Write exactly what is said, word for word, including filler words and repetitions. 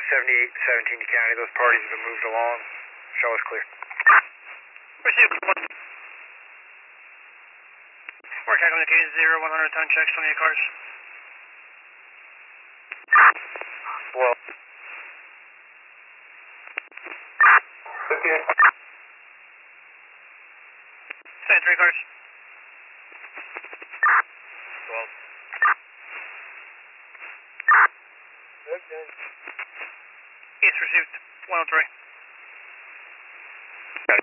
seventy-eight, seventeen to county. Those parties have been moved along. Show us clear. Received one. We're calculating the case zero, one hundred ton checks, twenty-eight cars. Well. Okay. Send three cars. twelve. Okay. East received, one oh three.